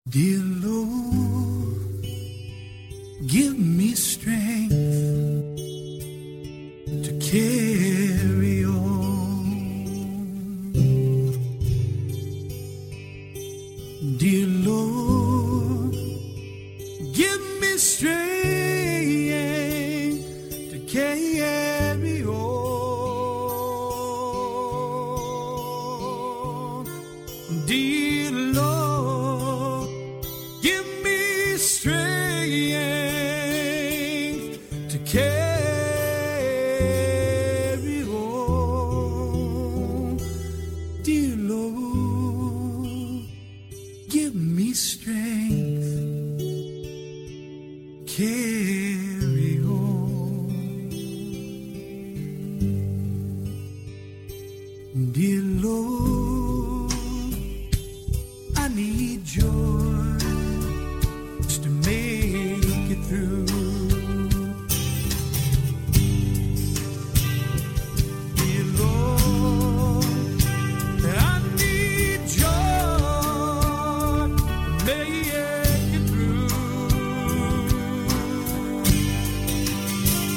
Dear Lord, give me strength to carry on. Dear Lord, give me strength to carry on. Dear Lord, give me strength to carry on. Dear Lord, give me strength.